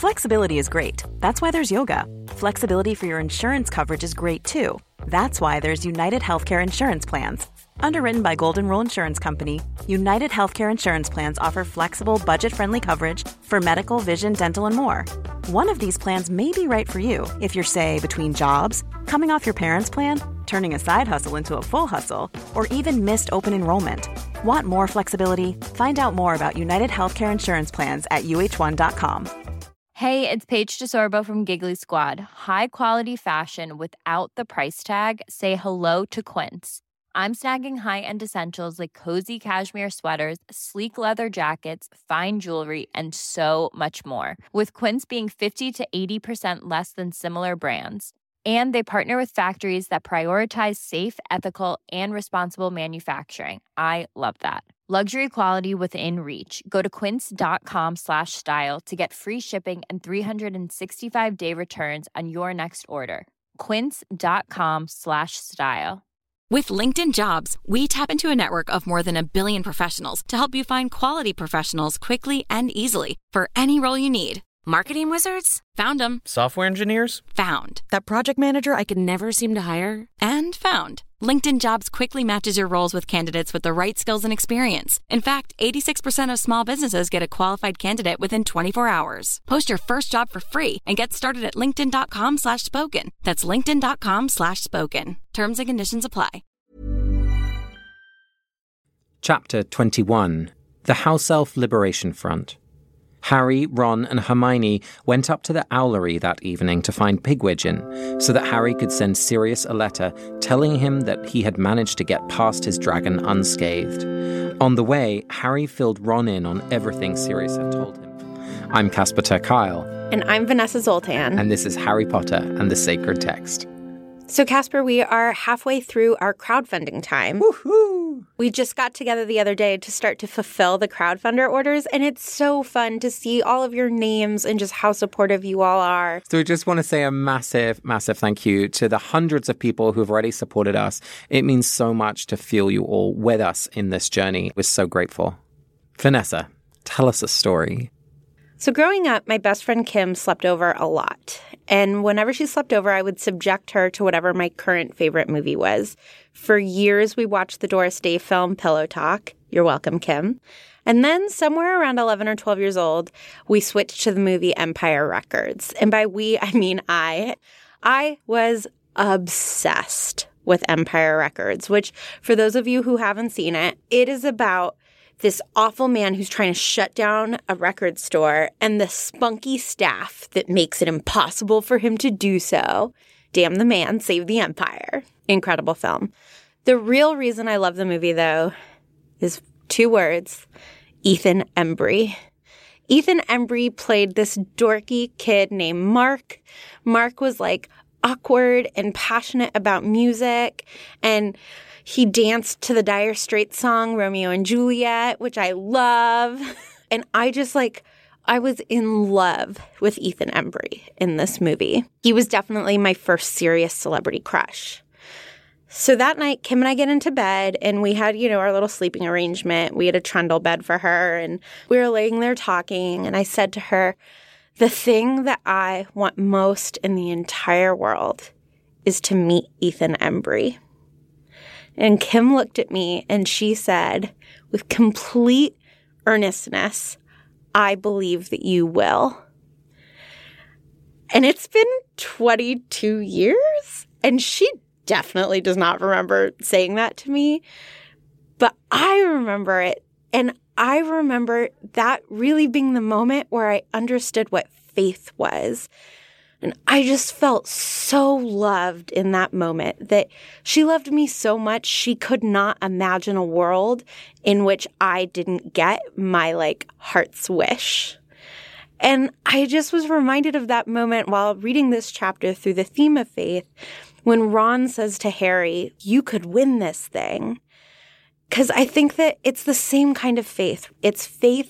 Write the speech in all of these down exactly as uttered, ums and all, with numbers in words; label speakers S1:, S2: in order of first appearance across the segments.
S1: Flexibility is great. That's why there's yoga. Flexibility for your insurance coverage is great too. That's why there's United Healthcare Insurance Plans. Underwritten by Golden Rule Insurance Company, United Healthcare Insurance Plans offer flexible, budget-friendly coverage for medical, vision, dental, and more. One of these plans may be right for you if you're, say, between jobs, coming off your parents' plan, turning a side hustle into a full hustle, or even missed open enrollment. Want more flexibility? Find out more about United Healthcare Insurance Plans at U H one dot com.
S2: Hey, it's Paige DeSorbo from Giggly Squad. High quality fashion without the price tag. Say hello to Quince. I'm snagging high-end essentials like cozy cashmere sweaters, sleek leather jackets, fine jewelry, and so much more. With Quince being fifty to eighty percent less than similar brands. And they partner with factories that prioritize safe, ethical, and responsible manufacturing. I love that. Luxury quality within reach. Go to quince.com slash style to get free shipping and three sixty-five day returns on your next order. Quince.com slash style.
S3: With LinkedIn Jobs, we tap into a network of more than a billion professionals to help you find quality professionals quickly and easily for any role you need. Marketing wizards? Found them.
S4: Software engineers?
S3: Found. That project manager I could never seem to hire? And found. LinkedIn Jobs quickly matches your roles with candidates with the right skills and experience. In fact, eighty-six percent of small businesses get a qualified candidate within twenty-four hours. Post your first job for free and get started at linkedin.com slash spoken. That's linkedin.com slash spoken. Terms and conditions apply.
S5: Chapter twenty-one. The House Elf Liberation Front. Harry, Ron, and Hermione went up to the owlery that evening to find Pigwidgeon, so that Harry could send Sirius a letter telling him that he had managed to get past his dragon unscathed. On the way, Harry filled Ron in on everything Sirius had told him. I'm Casper ter Kuile.
S6: And I'm Vanessa Zoltan.
S5: And this is Harry Potter and the Sacred Text.
S6: So, Casper, we are halfway through our crowdfunding time.
S5: Woohoo!
S6: We just got together the other day to start to fulfill the crowdfunder orders, and it's so fun to see all of your names and just how supportive you all are.
S5: So we just want to say a massive, massive thank you to the hundreds of people who've already supported us. It means so much to feel you all with us in this journey. We're so grateful. Vanessa, tell us a story.
S6: So growing up, my best friend Kim slept over a lot. And whenever she slept over, I would subject her to whatever my current favorite movie was. For years, we watched the Doris Day film Pillow Talk. You're welcome, Kim. And then somewhere around eleven or twelve years old, we switched to the movie Empire Records. And by we, I mean I. I was obsessed with Empire Records, which for those of you who haven't seen it, it is about this awful man who's trying to shut down a record store and the spunky staff that makes it impossible for him to do so. Damn the man, save the empire. Incredible film. The real reason I love the movie, though, is two words: Ethan Embry. Ethan Embry played this dorky kid named Mark. Mark was like awkward and passionate about music, and he danced to the Dire Straits song, Romeo and Juliet, which I love. And I just like, I was in love with Ethan Embry in this movie. He was definitely my first serious celebrity crush. So that night, Kim and I get into bed, and we had, you know, our little sleeping arrangement. We had a trundle bed for her, and we were laying there talking, and I said to her, the thing that I want most in the entire world is to meet Ethan Embry. And Kim looked at me and she said, with complete earnestness, I believe that you will. And it's been twenty-two years, and she definitely does not remember saying that to me. But I remember it, and I remember that really being the moment where I understood what faith was. And I just felt so loved in that moment that she loved me so much she could not imagine a world in which I didn't get my, like, heart's wish. And I just was reminded of that moment while reading this chapter through the theme of faith when Ron says to Harry, you could win this thing. Because I think that it's the same kind of faith. It's faith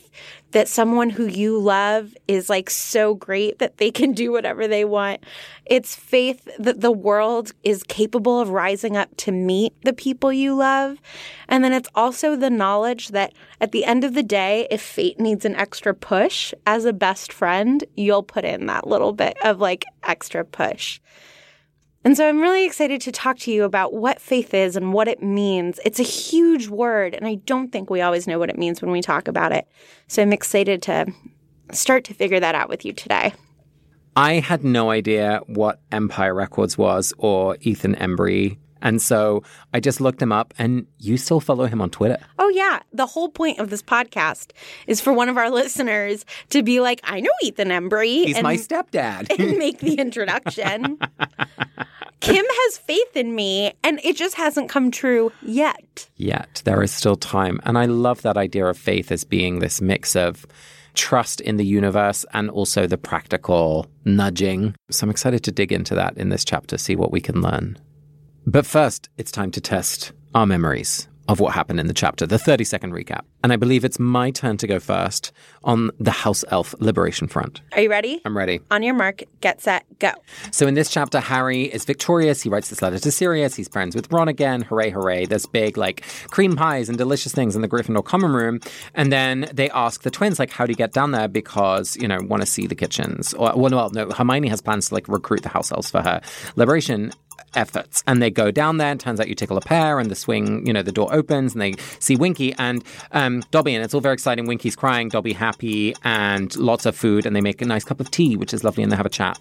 S6: that someone who you love is like so great that they can do whatever they want. It's faith that the world is capable of rising up to meet the people you love. And then it's also the knowledge that at the end of the day, if fate needs an extra push, as a best friend, you'll put in that little bit of like extra push. And so I'm really excited to talk to you about what faith is and what it means. It's a huge word, and I don't think we always know what it means when we talk about it. So I'm excited to start to figure that out with you today.
S5: I had no idea what Empire Records was or Ethan Embry. And so I just looked him up, and you still follow him on Twitter.
S6: Oh, yeah. The whole point of this podcast is for one of our listeners to be like, I know Ethan Embry.
S5: He's
S6: and,
S5: my stepdad.
S6: and make the introduction. Kim has faith in me, and it just hasn't come true yet.
S5: Yet. There is still time. And I love that idea of faith as being this mix of trust in the universe and also the practical nudging. So I'm excited to dig into that in this chapter, see what we can learn. But first, it's time to test our memories of what happened in the chapter, the thirty-second recap. And I believe it's my turn to go first on the House Elf Liberation Front.
S6: Are you ready?
S5: I'm ready.
S6: On your mark, get set, go.
S5: So in this chapter, Harry is victorious. He writes this letter to Sirius. He's friends with Ron again. Hooray, hooray. There's big, like, cream pies and delicious things in the Gryffindor common room. And then they ask the twins, like, how do you get down there? Because, you know, want to see the kitchens. Or, well, well, no, Hermione has plans to, like, recruit the House Elves for her liberation efforts. And they go down there, and turns out you tickle a pear, and the swing, you know, the door opens, and they see Winky and um, Dobby, and it's all very exciting. Winky's crying, Dobby happy, and lots of food, and they make a nice cup of tea, which is lovely, and they have a chat.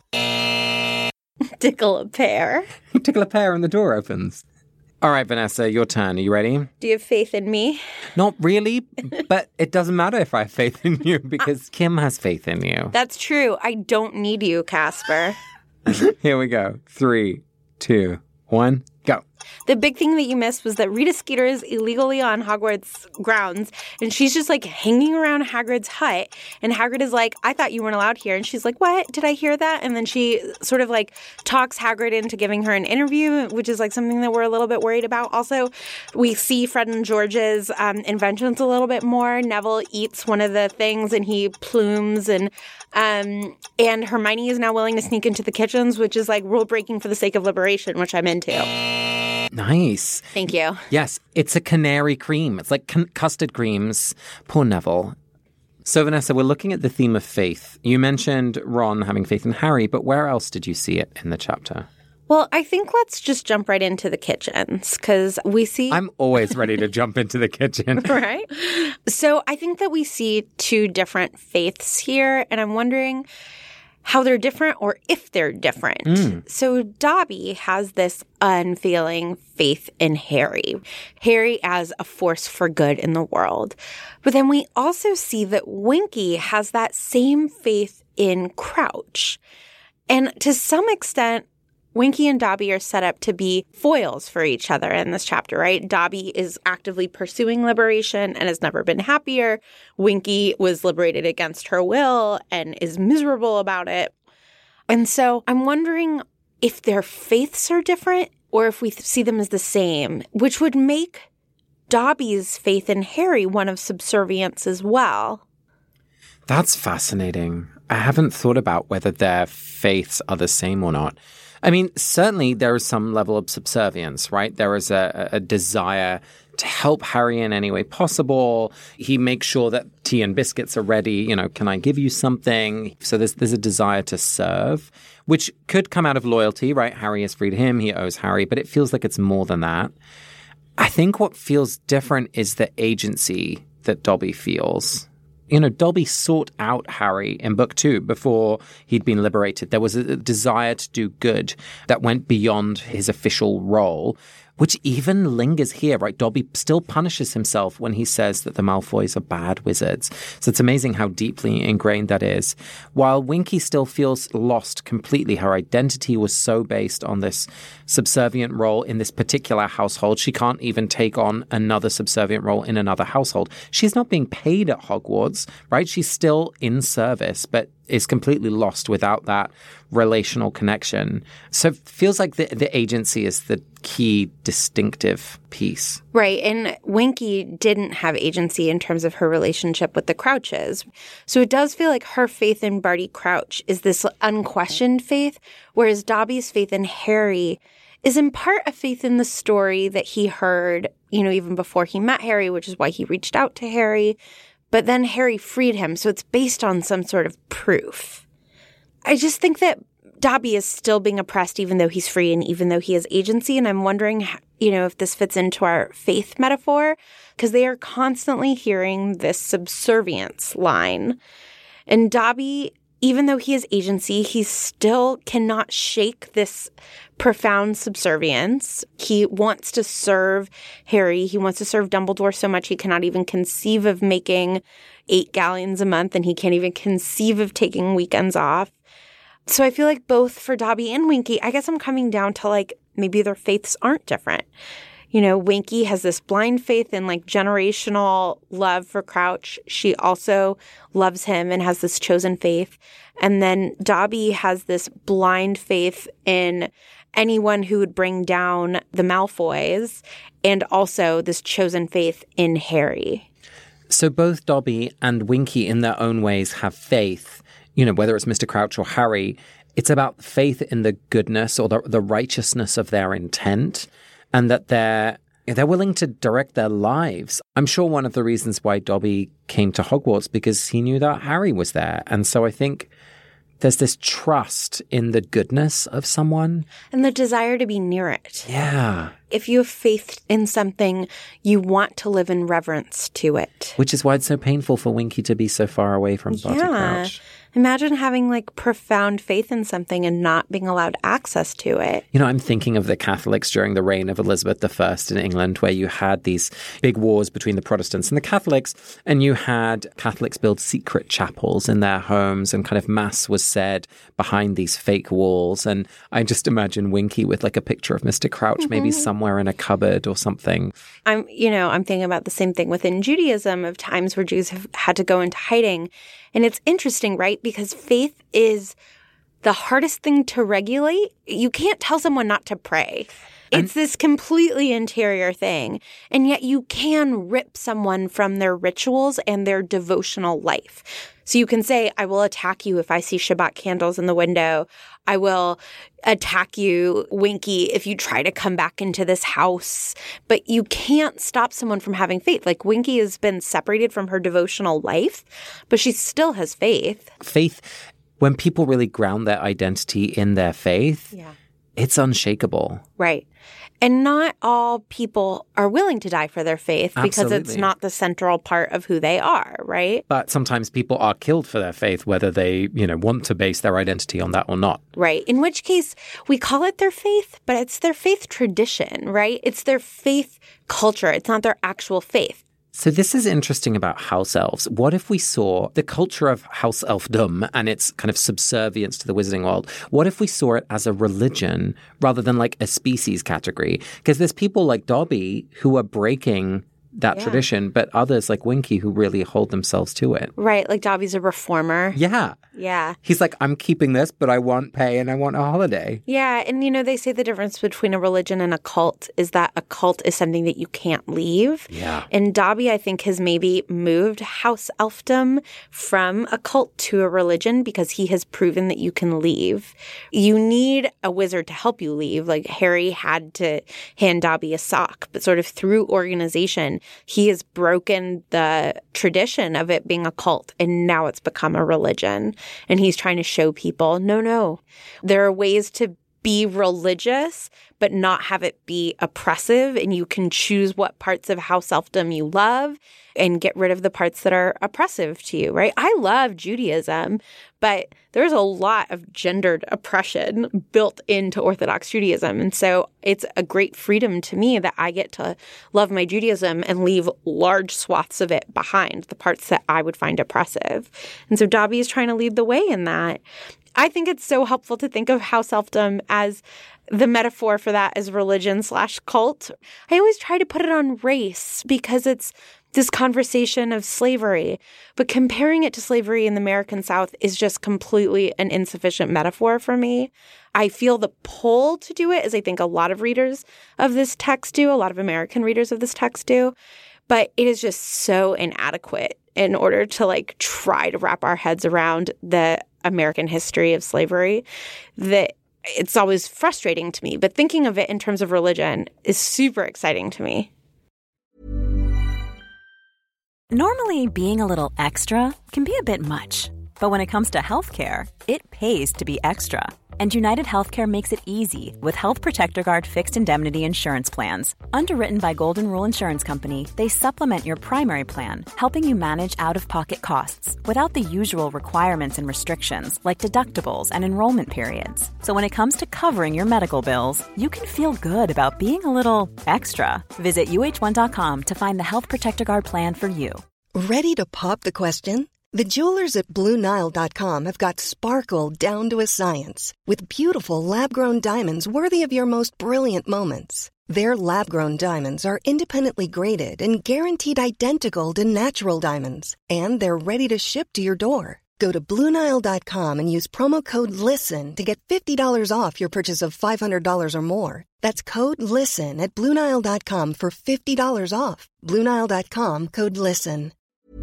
S6: Tickle a pear.
S5: You tickle a pear, and the door opens. All right, Vanessa, your turn. Are you ready?
S6: Do you have faith in me?
S5: Not really, but it doesn't matter if I have faith in you, because Kim has faith in you.
S6: That's true. I don't need you, Casper.
S5: Here we go. Three, two, one, go.
S6: The big thing that you missed was that Rita Skeeter is illegally on Hogwarts grounds, and she's just, like, hanging around Hagrid's hut, and Hagrid is like, I thought you weren't allowed here, and she's like, what? Did I hear that? And then she sort of, like, talks Hagrid into giving her an interview, which is, like, something that we're a little bit worried about. Also, we see Fred and George's um, inventions a little bit more. Neville eats one of the things, and he plumes, and um, and Hermione is now willing to sneak into the kitchens, which is, like, rule-breaking for the sake of liberation, which I'm into.
S5: Nice.
S6: Thank you.
S5: Yes, it's a canary cream. It's like con- custard creams. Poor Neville. So, Vanessa, we're looking at the theme of faith. You mentioned Ron having faith in Harry, but where else did you see it in the chapter?
S6: Well, I think let's just jump right into the kitchens, because we see...
S5: I'm always ready to jump into the kitchen.
S6: Right? So I think that we see two different faiths here, and I'm wondering how they're different or if they're different. Mm. So Dobby has this unfailing faith in Harry. Harry as a force for good in the world. But then we also see that Winky has that same faith in Crouch. And to some extent, Winky and Dobby are set up to be foils for each other in this chapter, right? Dobby is actively pursuing liberation and has never been happier. Winky was liberated against her will and is miserable about it. And so I'm wondering if their faiths are different or if we see them as the same, which would make Dobby's faith in Harry one of subservience as well.
S5: That's fascinating. I haven't thought about whether their faiths are the same or not. I mean, certainly there is some level of subservience, right? There is a, a desire to help Harry in any way possible. He makes sure that tea and biscuits are ready. You know, can I give you something? So there's there's a desire to serve, which could come out of loyalty, right? Harry has freed him. He owes Harry, but it feels like it's more than that. I think what feels different is the agency that Dobby feels. You know, Dobby sought out Harry in book two before he'd been liberated. There was a desire to do good that went beyond his official role, which even lingers here, right? Dobby still punishes himself when he says that the Malfoys are bad wizards. So it's amazing how deeply ingrained that is. While Winky still feels lost completely, her identity was so based on this subservient role in this particular household, she can't even take on another subservient role in another household. She's not being paid at Hogwarts, right? She's still in service, but is completely lost without that relational connection. So it feels like the, the agency is the key distinctive piece.
S6: Right. And Winky didn't have agency in terms of her relationship with the Crouches. So it does feel like her faith in Barty Crouch is this unquestioned faith, whereas Dobby's faith in Harry is in part a faith in the story that he heard, you know, even before he met Harry, which is why he reached out to Harry. But then Harry freed him, so it's based on some sort of proof. I just think that Dobby is still being oppressed even though he's free and even though he has agency. And I'm wondering, you know, if this fits into our faith metaphor, because they are constantly hearing this subservience line. And Dobby, even though he has agency, he still cannot shake this profound subservience. He wants to serve Harry. He wants to serve Dumbledore so much he cannot even conceive of making eight galleons a month, and he can't even conceive of taking weekends off. So I feel like both for Dobby and Winky, I guess I'm coming down to like maybe their faiths aren't different. You know, Winky has this blind faith in like generational love for Crouch. She also loves him and has this chosen faith. And then Dobby has this blind faith in anyone who would bring down the Malfoys, and also this chosen faith in Harry.
S5: So both Dobby and Winky in their own ways have faith, you know, whether it's Mister Crouch or Harry. It's about faith in the goodness or the, the righteousness of their intent, and that they're they're willing to direct their lives. I'm sure one of the reasons why Dobby came to Hogwarts because he knew that Harry was there. And so I think there's this trust in the goodness of someone.
S6: And the desire to be near it.
S5: Yeah.
S6: If you have faith in something, you want to live in reverence to it.
S5: Which is why it's so painful for Winky to be so far away from Barty
S6: yeah.
S5: Crouch.
S6: Imagine having like profound faith in something and not being allowed access to it.
S5: You know, I'm thinking of the Catholics during the reign of Elizabeth the First in England, where you had these big wars between the Protestants and the Catholics, and you had Catholics build secret chapels in their homes, and kind of mass was said behind these fake walls. And I just imagine Winky with like a picture of Mister Crouch, mm-hmm. maybe somewhere in a cupboard or something.
S6: I'm, you know, I'm thinking about the same thing within Judaism of times where Jews have had to go into hiding. And it's interesting, right? Because faith is the hardest thing to regulate. You can't tell someone not to pray. It's this completely interior thing. And yet you can rip someone from their rituals and their devotional life. So you can say, I will attack you if I see Shabbat candles in the window. I will attack you, Winky, if you try to come back into this house. But you can't stop someone from having faith. Like Winky has been separated from her devotional life, but she still has faith.
S5: Faith, when people really ground their identity in their faith,
S6: yeah.
S5: it's unshakable.
S6: Right. And not all people are willing to die for their faith because
S5: Absolutely.
S6: It's not the central part of who they are, right?
S5: But sometimes people are killed for their faith, whether they, you know, want to base their identity on that or not.
S6: Right. In which case, we call it their faith, but it's their faith tradition, right? It's their faith culture. It's not their actual faith.
S5: So this is interesting about house elves. What if we saw the culture of house elfdom and its kind of subservience to the wizarding world? What if we saw it as a religion rather than like a species category? Because there's people like Dobby who are breaking that yeah. tradition, but others like Winky who really hold themselves to it.
S6: Right, like Dobby's a reformer.
S5: Yeah.
S6: Yeah.
S5: He's like, I'm keeping this, but I want pay and I want a holiday.
S6: Yeah, and you know, they say the difference between a religion and a cult is that a cult is something that you can't leave.
S5: Yeah.
S6: And Dobby, I think, has maybe moved house elfdom from a cult to a religion because he has proven that you can leave. You need a wizard to help you leave. Like Harry had to hand Dobby a sock, but sort of through organization, he has broken the tradition of it being a cult, and now it's become a religion. And he's trying to show people, no, no, there are ways to be religious, but not have it be oppressive. And you can choose what parts of house elfdom you love and get rid of the parts that are oppressive to you, right? I love Judaism, but there's a lot of gendered oppression built into Orthodox Judaism. And so it's a great freedom to me that I get to love my Judaism and leave large swaths of it behind, the parts that I would find oppressive. And so Dobby is trying to lead the way in that. I think it's so helpful to think of house elfdom as the metaphor for that as religion slash cult. I always try to put it on race because it's this conversation of slavery. But comparing it to slavery in the American South is just completely an insufficient metaphor for me. I feel the pull to do it, as I think a lot of readers of this text do, a lot of American readers of this text do. But it is just so inadequate in order to like try to wrap our heads around the American history of slavery that it's always frustrating to me. But thinking of it in terms of religion is super exciting to me.
S1: Normally, being a little extra can be a bit much. But when it comes to healthcare, it pays to be extra. And United Healthcare makes it easy with Health Protector Guard fixed indemnity insurance plans. Underwritten by Golden Rule Insurance Company, they supplement your primary plan, helping you manage out-of-pocket costs without the usual requirements and restrictions like deductibles and enrollment periods. So when it comes to covering your medical bills, you can feel good about being a little extra. Visit U H one dot com to find the Health Protector Guard plan for you.
S4: Ready to pop the question? The jewelers at Blue Nile dot com have got sparkle down to a science with beautiful lab-grown diamonds worthy of your most brilliant moments. Their lab-grown diamonds are independently graded and guaranteed identical to natural diamonds, and they're ready to ship to your door. Go to Blue Nile dot com and use promo code LISTEN to get fifty dollars off your purchase of five hundred dollars or more. That's code LISTEN at Blue Nile dot com for fifty dollars off. Blue Nile dot com, code LISTEN.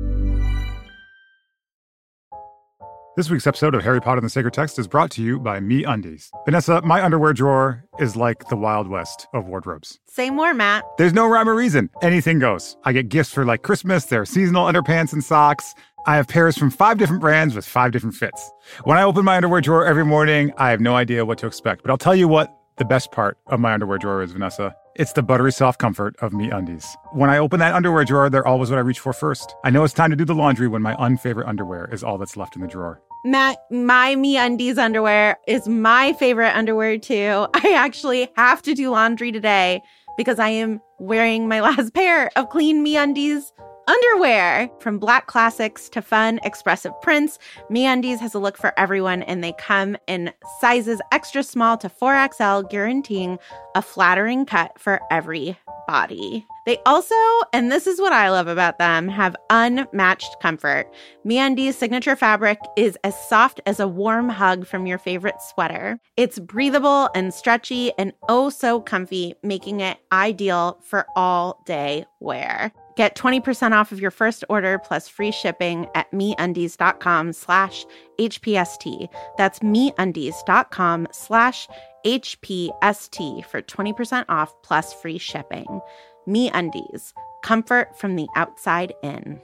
S7: This week's episode of Harry Potter and the Sacred Text is brought to you by MeUndies. Vanessa, my underwear drawer is like the Wild West of wardrobes.
S6: Say more, Matt.
S7: There's no rhyme or reason. Anything goes. I get gifts for like Christmas. There are seasonal underpants and socks. I have pairs from five different brands with five different fits. When I open my underwear drawer every morning, I have no idea what to expect. But I'll tell you what the best part of my underwear drawer is, Vanessa. It's the buttery soft comfort of MeUndies. When I open that underwear drawer, they're always what I reach for first. I know it's time to do the laundry when my unfavorite underwear is all that's left in the drawer.
S6: Matt, my MeUndies underwear is my favorite underwear too. I actually have to do laundry today because I am wearing my last pair of clean MeUndies underwear. From black classics to fun, expressive prints, MeUndies has a look for everyone, and they come in sizes extra small to four X L, guaranteeing a flattering cut for every body. They also, and this is what I love about them, have unmatched comfort. MeUndies' signature fabric is as soft as a warm hug from your favorite sweater. It's breathable and stretchy and oh so comfy, making it ideal for all-day wear. Get twenty percent off of your first order plus free shipping at MeUndies.com slash HPST. That's MeUndies.com slash HPST for twenty percent off plus free shipping. MeUndies, comfort from the outside in.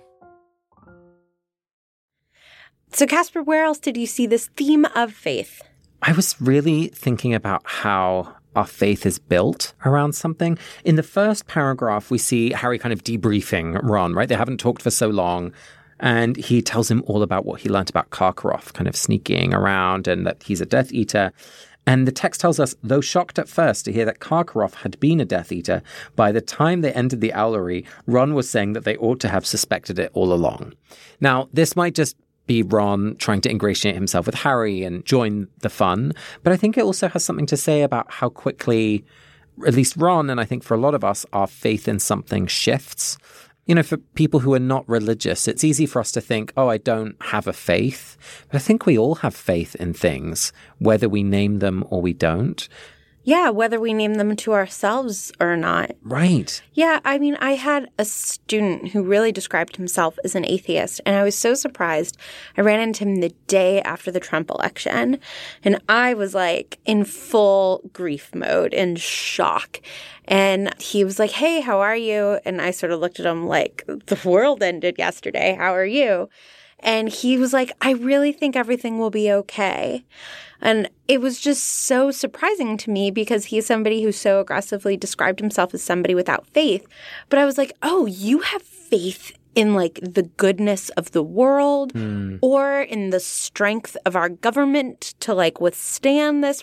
S6: So, Casper, where else did you see this theme of faith?
S5: I was really thinking about how our faith is built around something. In the first paragraph, we see Harry kind of debriefing Ron, right? They haven't talked for so long. And he tells him all about what he learned about Karkaroff, kind of sneaking around, and that he's a Death Eater. And the text tells us, though shocked at first to hear that Karkaroff had been a Death Eater, by the time they entered the Owlery, Ron was saying that they ought to have suspected it all along. Now, this might just be Ron trying to ingratiate himself with Harry and join the fun, but I think it also has something to say about how quickly, at least Ron, and I think for a lot of us, our faith in something shifts. You know, for people who are not religious, it's easy for us to think, oh, I don't have a faith. But I think we all have faith in things, whether we name them or we don't.
S6: Yeah, whether we name them to ourselves or not.
S5: Right.
S6: Yeah, I mean, I had a student who really described himself as an atheist, and I was so surprised. I ran into him the day after the Trump election, and I was like in full grief mode, in shock. And he was like, hey, how are you? And I sort of looked at him like, the world ended yesterday. How are you? And he was like, I really think everything will be okay. And it was just so surprising to me because he's somebody who so aggressively described himself as somebody without faith. But I was like, oh, you have faith in like the goodness of the world mm. or in the strength of our government to like withstand this.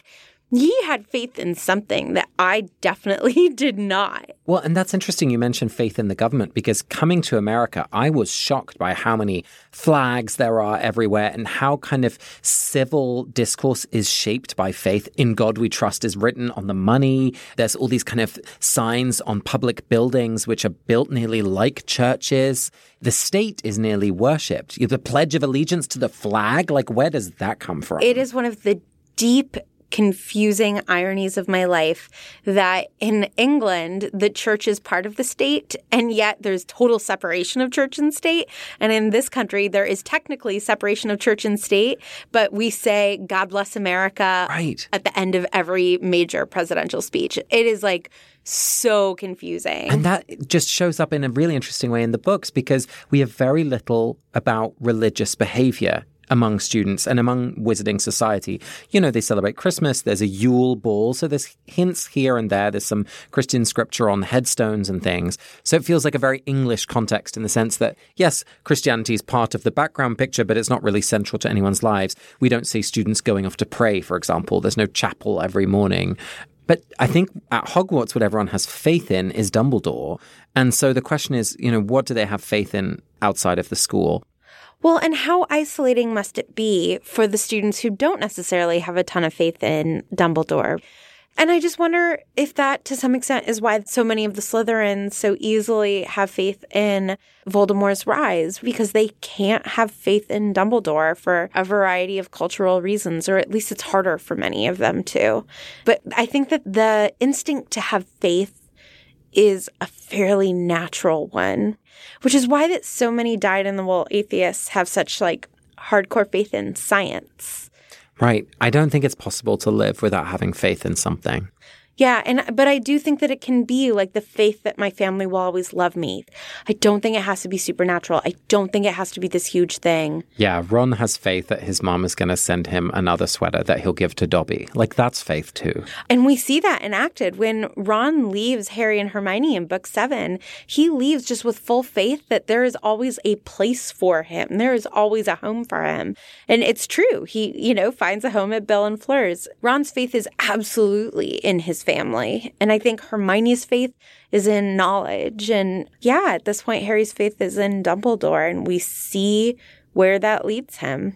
S6: He had faith in something that I definitely did not.
S5: Well, and that's interesting you mentioned faith in the government, because coming to America, I was shocked by how many flags there are everywhere and how kind of civil discourse is shaped by faith. In God We Trust is written on the money. There's all these kind of signs on public buildings which are built nearly like churches. The state is nearly worshipped. You have the Pledge of Allegiance to the flag. Like, where does that come from?
S6: It is one of the deep confusing ironies of my life that in England, the church is part of the state, and yet there's total separation of church and state. And in this country, there is technically separation of church and state, but we say, God bless America
S5: right.
S6: at the end of every major presidential speech. It is like so confusing.
S5: And that just shows up in a really interesting way in the books, because we have very little about religious behavior among students and among Wizarding Society. You know, they celebrate Christmas. There's a Yule Ball. So there's hints here and there. There's some Christian scripture on headstones and things. So it feels like a very English context in the sense that, yes, Christianity is part of the background picture, but it's not really central to anyone's lives. We don't see students going off to pray, for example. There's no chapel every morning. But I think at Hogwarts, what everyone has faith in is Dumbledore. And so the question is, you know, what do they have faith in outside of the school?
S6: Well, and how isolating must it be for the students who don't necessarily have a ton of faith in Dumbledore? And I just wonder if that, to some extent, is why so many of the Slytherins so easily have faith in Voldemort's rise, because they can't have faith in Dumbledore for a variety of cultural reasons, or at least it's harder for many of them to. But I think that the instinct to have faith is a fairly natural one, which is why that so many dyed-in-the-wool atheists have such like hardcore faith in science.
S5: Right. I don't think it's possible to live without having faith in something.
S6: Yeah, and but I do think that it can be like the faith that my family will always love me. I don't think it has to be supernatural. I don't think it has to be this huge thing.
S5: Yeah, Ron has faith that his mom is going to send him another sweater that he'll give to Dobby. Like, that's faith too.
S6: And we see that enacted when Ron leaves Harry and Hermione in book seven. He leaves just with full faith that there is always a place for him. There is always a home for him. And it's true. He, you know, finds a home at Belle and Fleur's. Ron's faith is absolutely in his family. And I think Hermione's faith is in knowledge. And yeah, at this point, Harry's faith is in Dumbledore, and we see where that leads him.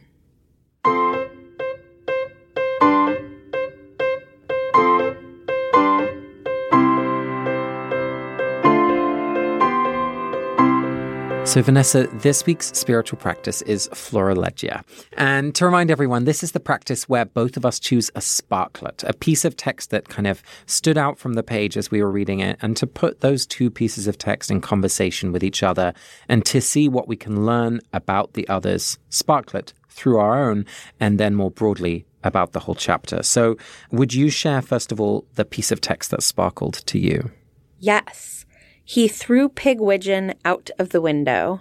S5: So, Vanessa, this week's spiritual practice is Florilegia. And to remind everyone, this is the practice where both of us choose a sparklet, a piece of text that kind of stood out from the page as we were reading it, and to put those two pieces of text in conversation with each other and to see what we can learn about the other's sparklet through our own, and then more broadly about the whole chapter. So would you share, first of all, the piece of text that sparkled to you?
S6: Yes. He threw Pigwidgeon out of the window.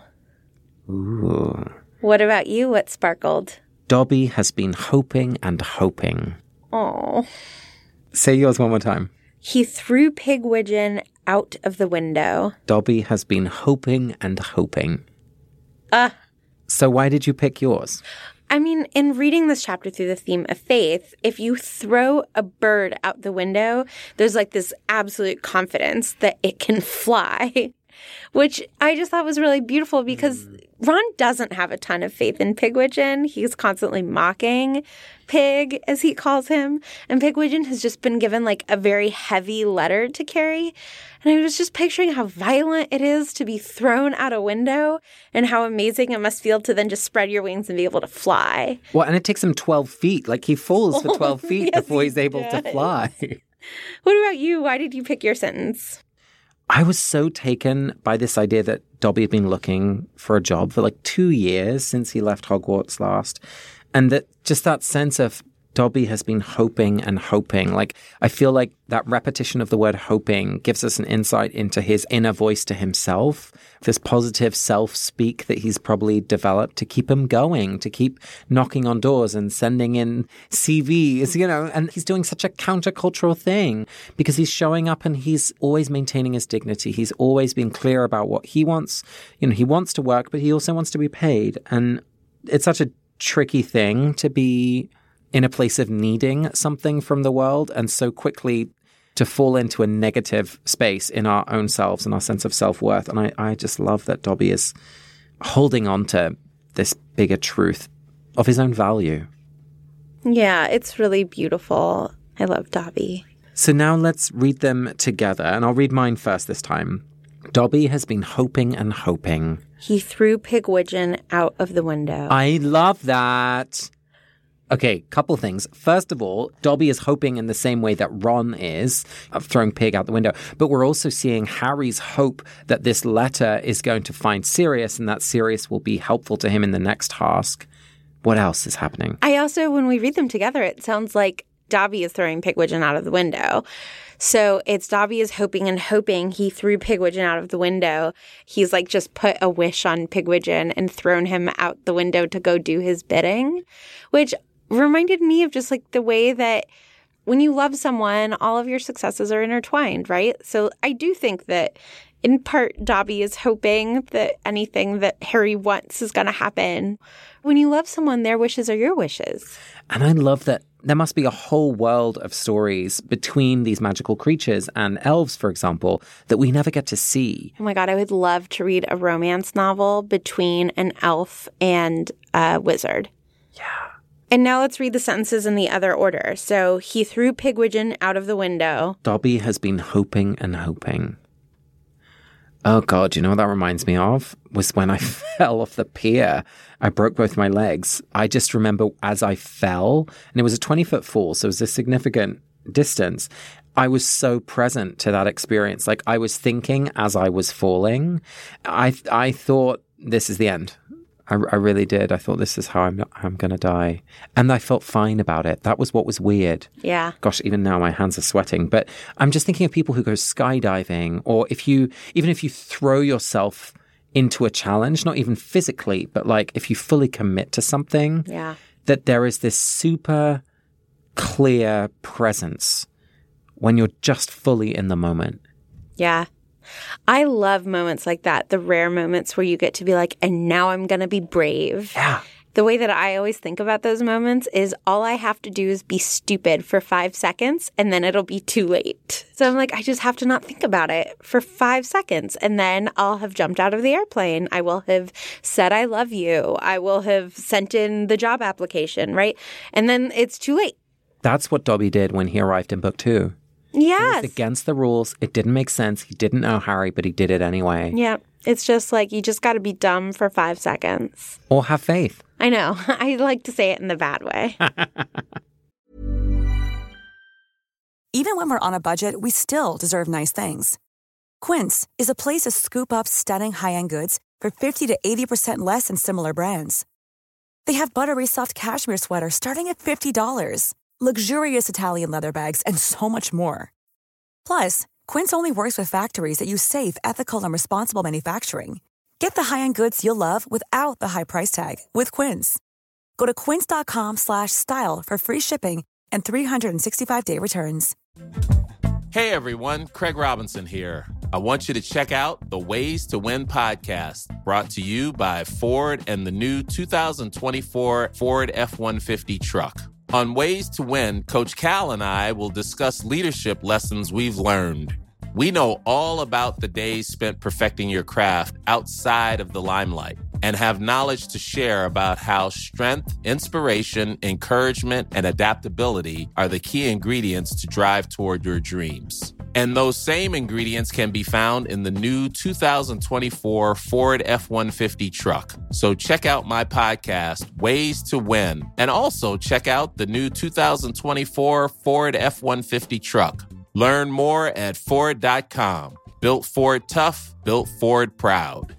S5: Ooh.
S6: What about you? What sparkled?
S5: Dobby has been hoping and hoping.
S6: Oh.
S5: Say yours one more time.
S6: He threw Pigwidgeon out of the window.
S5: Dobby has been hoping and hoping.
S6: Uh.
S5: So why did you pick yours?
S6: I mean, in reading this chapter through the theme of faith, if you throw a bird out the window, there's like this absolute confidence that it can fly, which I just thought was really beautiful because Ron doesn't have a ton of faith in Pigwidgeon. He's constantly mocking Pig, as he calls him. And Pigwidgeon has just been given like a very heavy letter to carry. And I was just picturing how violent it is to be thrown out a window and how amazing it must feel to then just spread your wings and be able to fly.
S5: Well, and it takes him twelve feet. Like he falls for twelve feet
S6: yes,
S5: before he's
S6: he
S5: able
S6: does.
S5: to fly.
S6: What about you? Why did you pick your sentence?
S5: I was so taken by this idea that Dobby had been looking for a job for like two years since he left Hogwarts last. And that just that sense of Dobby has been hoping and hoping. Like, I feel like that repetition of the word hoping gives us an insight into his inner voice to himself, this positive self-speak that he's probably developed to keep him going, to keep knocking on doors and sending in C Vs, you know, and he's doing such a countercultural thing because he's showing up and he's always maintaining his dignity. He's always been clear about what he wants. You know, he wants to work, but he also wants to be paid. And it's such a tricky thing to be in a place of needing something from the world, and so quickly to fall into a negative space in our own selves and our sense of self-worth. And I, I just love that Dobby is holding on to this bigger truth of his own value.
S6: Yeah, it's really beautiful. I love Dobby.
S5: So now let's read them together, and I'll read mine first this time. Dobby has been hoping and hoping.
S6: He threw Pigwidgeon out of the window.
S5: I love that. Okay, couple things. First of all, Dobby is hoping in the same way that Ron is, of throwing Pig out the window. But we're also seeing Harry's hope that this letter is going to find Sirius, and that Sirius will be helpful to him in the next task. What else is happening?
S6: I also, when we read them together, it sounds like Dobby is throwing Pigwidgeon out of the window. So it's Dobby is hoping and hoping. He threw Pigwidgeon out of the window. He's like just put a wish on Pigwidgeon and thrown him out the window to go do his bidding, which reminded me of just like the way that when you love someone, all of your successes are intertwined, right? So I do think that in part, Dobby is hoping that anything that Harry wants is going to happen. When you love someone, their wishes are your wishes.
S5: And I love that there must be a whole world of stories between these magical creatures and elves, for example, that we never get to see.
S6: Oh my God, I would love to read a romance novel between an elf and a wizard.
S5: Yeah.
S6: And now let's read the sentences in the other order. So he threw Pigwidgeon out of the window.
S5: Dobby has been hoping and hoping. Oh, God, you know what that reminds me of? Was when I fell off the pier. I broke both my legs. I just remember as I fell, and it was a twenty-foot fall, so it was a significant distance. I was so present to that experience. Like, I was thinking as I was falling. I I thought, this is the end. I, I really did. I thought, this is how I'm I'm going to die. And I felt fine about it. That was what was weird.
S6: Yeah.
S5: Gosh, even now my hands are sweating. But I'm just thinking of people who go skydiving, or if you, even if you throw yourself into a challenge, not even physically, but like if you fully commit to something,
S6: yeah,
S5: that there is this super clear presence when you're just fully in the moment.
S6: Yeah. I love moments like that, the rare moments where you get to be like, and now I'm going to be brave.
S5: Yeah.
S6: The way that I always think about those moments is all I have to do is be stupid for five seconds and then it'll be too late. So I'm like, I just have to not think about it for five seconds and then I'll have jumped out of the airplane. I will have said I love you. I will have sent in the job application, right? And then it's too late.
S5: That's what Dobby did when he arrived in book two.
S6: Yes.
S5: It was against the rules. It didn't make sense. He didn't know Harry, but he did it anyway.
S6: Yeah. It's just like you just got to be dumb for five seconds.
S5: Or have faith.
S6: I know. I like to say it in the bad way.
S8: Even when we're on a budget, we still deserve nice things. Quince is a place to scoop up stunning high-end goods for fifty to eighty percent less than similar brands. They have buttery soft cashmere sweaters starting at fifty dollars, luxurious Italian leather bags, and so much more. Plus, Quince only works with factories that use safe, ethical, and responsible manufacturing. Get the high-end goods you'll love without the high price tag with Quince. Go to quince.com slash style for free shipping and three sixty-five day returns.
S9: Hey everyone, Craig Robinson here. I want you to check out the Ways to Win podcast, brought to you by Ford and the new two thousand twenty-four Ford F one fifty truck. On Ways to Win, Coach Cal and I will discuss leadership lessons we've learned. We know all about the days spent perfecting your craft outside of the limelight and have knowledge to share about how strength, inspiration, encouragement, and adaptability are the key ingredients to drive toward your dreams. And those same ingredients can be found in the new two thousand twenty-four Ford F one fifty truck. So check out my podcast, Ways to Win, and also check out the new two thousand twenty-four Ford F one fifty truck. Learn more at Ford dot com. Built Ford tough, built Ford proud.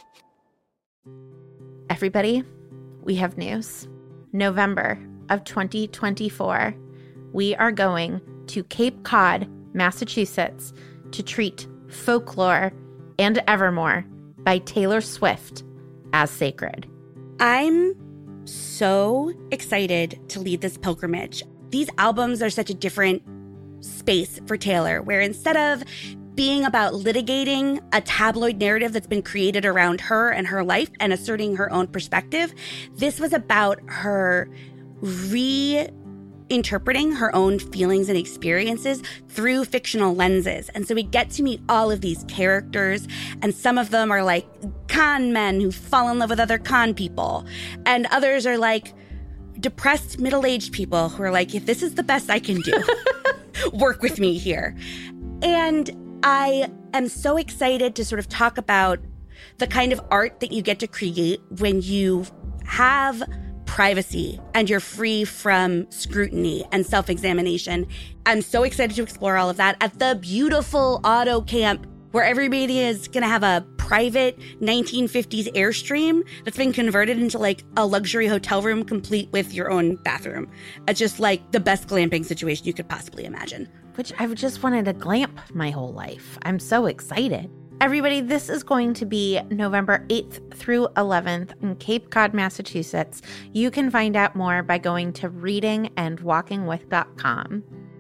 S6: Everybody, we have news. November of twenty twenty-four, we are going to Cape Cod, Massachusetts, to treat Folklore and Evermore by Taylor Swift as sacred.
S10: I'm so excited to lead this pilgrimage. These albums are such a different space for Taylor, where instead of being about litigating a tabloid narrative that's been created around her and her life and asserting her own perspective, this was about her re interpreting her own feelings and experiences through fictional lenses. And so we get to meet all of these characters, and some of them are like con men who fall in love with other con people. And others are like depressed middle-aged people who are like, if this is the best I can do, work with me here. And I am so excited to sort of talk about the kind of art that you get to create when you have privacy and you're free from scrutiny and self-examination. I'm so excited to explore all of that at the beautiful Auto Camp, where everybody is going to have a private nineteen fifties Airstream that's been converted into like a luxury hotel room complete with your own bathroom. It's just like the best glamping situation you could possibly imagine.
S11: Which I've just wanted to glamp my whole life. I'm so excited. Everybody, this is going to be November eighth through eleventh in Cape Cod, Massachusetts. You can find out more by going to reading and walking with dot com.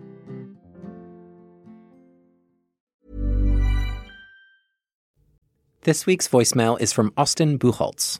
S5: This week's voicemail is from Austin Buchholz.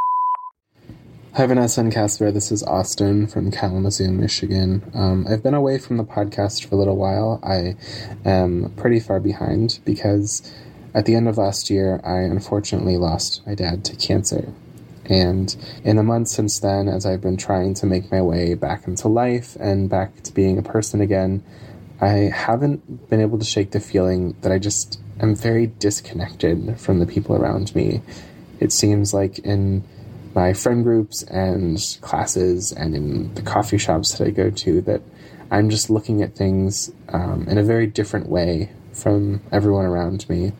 S12: Hi, Vanessa and Casper. This is Austin from Kalamazoo, Michigan. Um, I've been away from the podcast for a little while. I am pretty far behind because at the end of last year, I unfortunately lost my dad to cancer. And in the months since then, as I've been trying to make my way back into life and back to being a person again, I haven't been able to shake the feeling that I just am very disconnected from the people around me. It seems like in my friend groups and classes and in the coffee shops that I go to that I'm just looking at things um, in a very different way from everyone around me.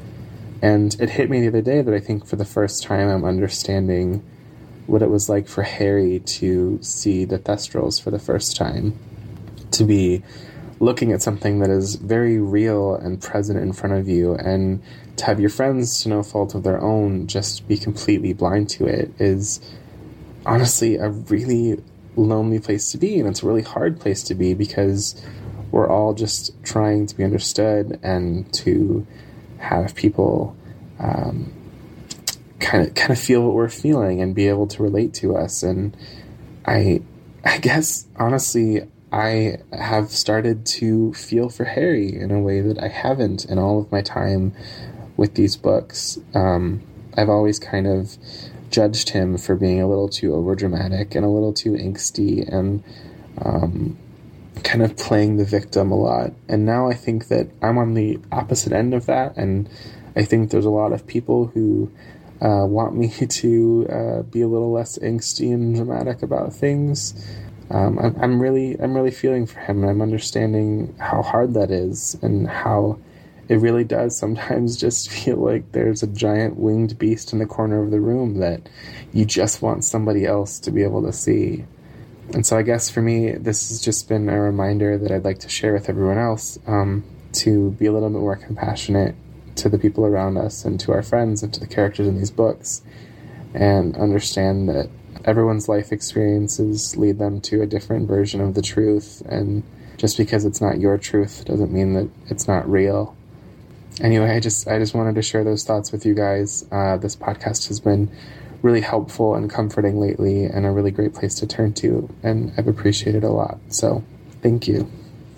S12: And it hit me the other day that I think for the first time I'm understanding what it was like for Harry to see the Thestrals for the first time. To be looking at something that is very real and present in front of you, and to have your friends, to no fault of their own, just be completely blind to it is honestly a really lonely place to be. And it's a really hard place to be because we're all just trying to be understood and to have people um, kind of kind of feel what we're feeling and be able to relate to us. And I, I guess, honestly, I have started to feel for Harry in a way that I haven't in all of my time with these books. Um, I've always kind of judged him for being a little too overdramatic and a little too angsty and um, kind of playing the victim a lot. And now I think that I'm on the opposite end of that, and I think there's a lot of people who uh, want me to uh, be a little less angsty and dramatic about things. Um, I'm, I'm really, I'm really feeling for him, and I'm understanding how hard that is, and how it really does sometimes just feel like there's a giant winged beast in the corner of the room that you just want somebody else to be able to see. And so I guess for me, this has just been a reminder that I'd like to share with everyone else, um, to be a little bit more compassionate to the people around us and to our friends and to the characters in these books, and understand that everyone's life experiences lead them to a different version of the truth. And just because it's not your truth doesn't mean that it's not real. Anyway, I just I just wanted to share those thoughts with you guys. Uh, this podcast has been really helpful and comforting lately, and a really great place to turn to, and I've appreciated it a lot. So thank you.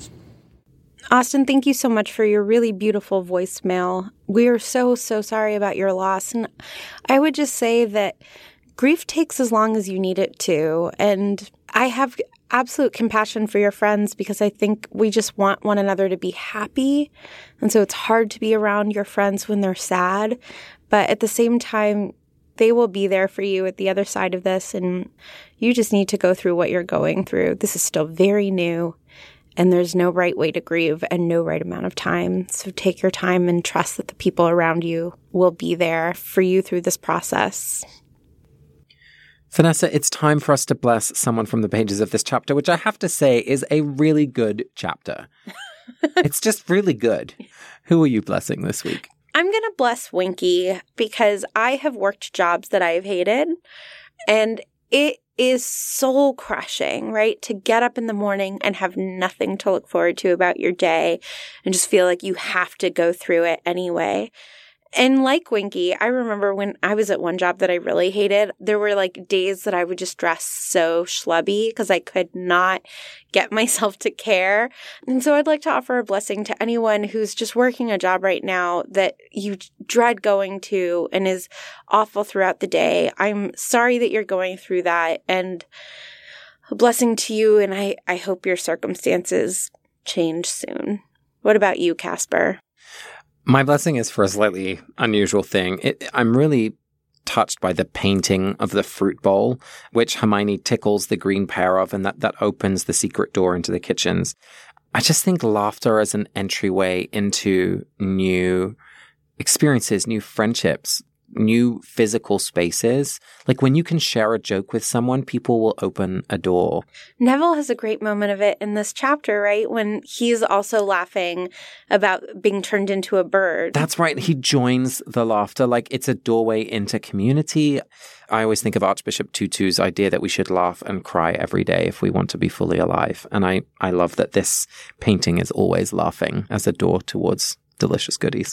S6: Austin, thank you so much for your really beautiful voicemail. We are so, so sorry about your loss. And I would just say that grief takes as long as you need it to. And I have absolute compassion for your friends, because I think we just want one another to be happy. And so it's hard to be around your friends when they're sad. But at the same time, they will be there for you at the other side of this. And you just need to go through what you're going through. This is still very new, and there's no right way to grieve and no right amount of time. So take your time and trust that the people around you will be there for you through this process.
S5: Vanessa, it's time for us to bless someone from the pages of this chapter, which I have to say is a really good chapter. It's just really good. Who are you blessing this week?
S6: I'm going to bless Winky, because I have worked jobs that I have hated, and it is soul crushing, right? To get up in the morning and have nothing to look forward to about your day and just feel like you have to go through it anyway. And like Winky, I remember when I was at one job that I really hated, there were like days that I would just dress so schlubby because I could not get myself to care. And so I'd like to offer a blessing to anyone who's just working a job right now that you dread going to and is awful throughout the day. I'm sorry that you're going through that, and a blessing to you, and I, I hope your circumstances change soon. What about you, Casper?
S5: My blessing is for a slightly unusual thing. It, I'm really touched by the painting of the fruit bowl, which Hermione tickles the green pear of, and that, that opens the secret door into the kitchens. I just think laughter as an entryway into new experiences, new friendships, new physical spaces. Like when you can share a joke with someone, people will open a door.
S6: Neville has a great moment of it in this chapter, right? When he's also laughing about being turned into a bird.
S5: That's right. He joins the laughter. Like it's a doorway into community. I always think of Archbishop Tutu's idea that we should laugh and cry every day if we want to be fully alive. And I, I love that this painting is always laughing as a door towards delicious goodies.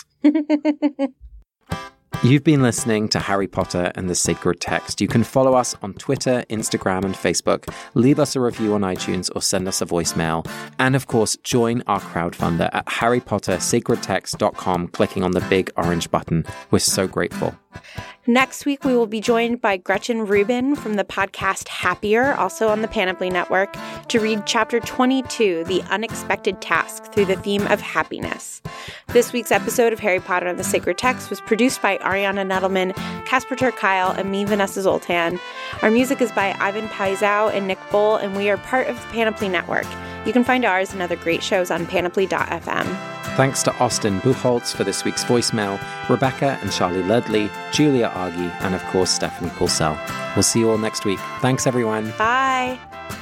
S5: You've been listening to Harry Potter and the Sacred Text. You can follow us on Twitter, Instagram, and Facebook. Leave us a review on iTunes or send us a voicemail. And of course, join our crowdfunder at harry potter sacred text dot com, clicking on the big orange button. We're so grateful.
S6: Next week, we will be joined by Gretchen Rubin from the podcast Happier, also on the Panoply Network, to read Chapter twenty-two, The Unexpected Task, through the theme of happiness. This week's episode of Harry Potter and the Sacred Text was produced by Ariana Nettleman, Casper ter Kuile, and me, Vanessa Zoltan. Our music is by Ivan Paisau and Nick Bowl, and we are part of the Panoply Network. You can find ours and other great shows on panoply dot f m.
S5: Thanks to Austin Buchholz for this week's voicemail, Rebecca and Charlie Ludley, Julia Argy, and of course, Stephanie Pulsell. We'll see you all next week. Thanks, everyone.
S6: Bye.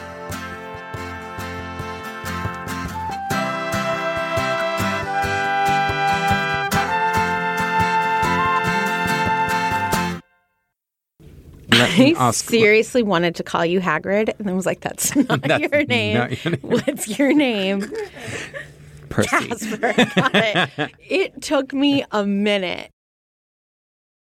S6: I ask, seriously wanted to call you Hagrid, and then was like, that's not, that's your, name. not your name. What's your name?
S5: Percy.
S6: Casper. Got it. It took me a minute.